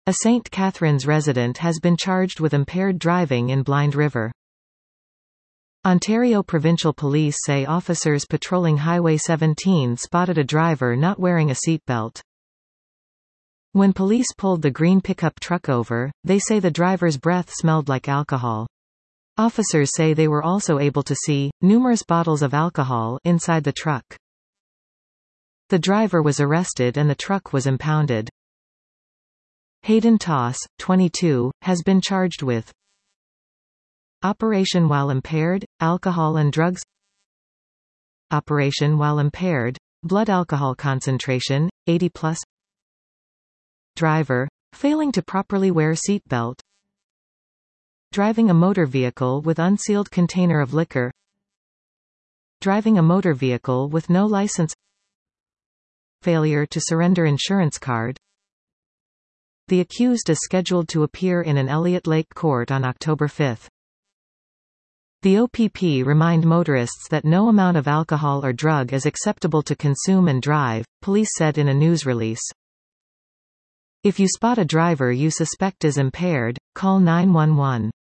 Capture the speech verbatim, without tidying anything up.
A Saint Catharines resident has been charged with impaired driving in Blind River. Ontario Provincial Police say officers patrolling Highway seventeen spotted a driver not wearing a seatbelt. When police pulled the green pickup truck over, they say the driver's breath smelled like alcohol. Officers say they were also able to see numerous bottles of alcohol inside the truck. The driver was arrested and the truck was impounded. Hayden Toss, twenty-two, has been charged with operation while impaired, alcohol and drugs, operation while impaired, blood alcohol concentration, eighty plus, driver, failing to properly wear seatbelt, driving a motor vehicle with unsealed container of liquor, driving a motor vehicle with no license, failure to surrender insurance card. The accused is scheduled to appear in an Elliott Lake court on October fifth. The O P P remind motorists that no amount of alcohol or drug is acceptable to consume and drive, police said in a news release. If you spot a driver you suspect is impaired, call nine one one.